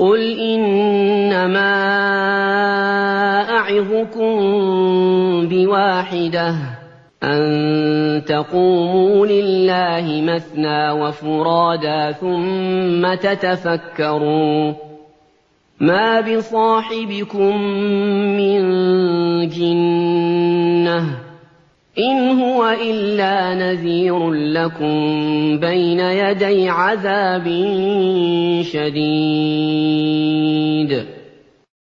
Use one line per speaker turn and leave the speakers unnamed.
قُلْ إِنَّمَا أَعِظُكُم بِوَاحِدَةٍ أَن تَقُومُوا لِلَّهِ مَثْنَىٰ وَفُرَادَىٰ ثُمَّ تَتَفَكَّرُوا مَا بِصَاحِبِكُم مِّن جِنَّةٍ إِنْ هُوَ إِلَّا نَذِيرٌ لَّكُم بَيْنَ يَدَيْ عَذَابٍ شَدِيدٍ